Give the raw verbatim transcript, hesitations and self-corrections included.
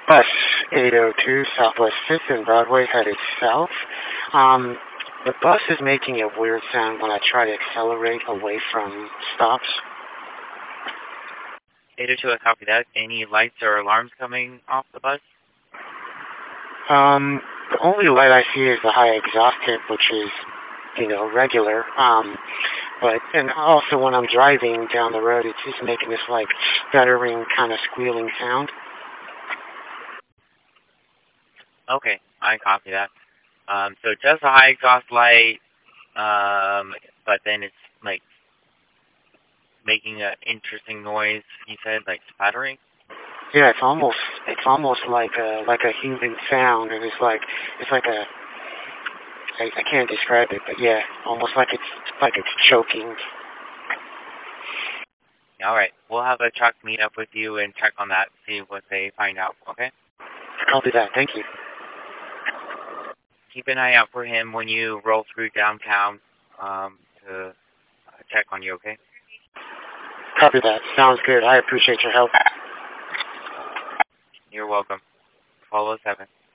Bus eight oh two Southwest fifth and Broadway headed south. Um, the bus is making a weird sound when I try to accelerate away from stops. eight oh two, I copy that. Any lights or alarms coming off the bus? Um, the only light I see is the high exhaust tip, which is, you know, regular. Um, but, and also when I'm driving down the road, it's just making this, like, stuttering, kind of squealing sound. Okay, I copy that. Um, so just a high exhaust light, um, but then it's, like, making an interesting noise, you said, like spattering? Yeah, it's almost, it's almost like a, like a human sound, and it's like, it's like a, I, I can't describe it, but yeah, almost like it's, like it's choking. All right, we'll have a truck meet up with you and check on that, see what they find out, okay? Copy that, thank you. Keep an eye out for him when you roll through downtown um, to uh, check on you, okay? Copy that, sounds good. I appreciate your help. You're welcome. Follow seven.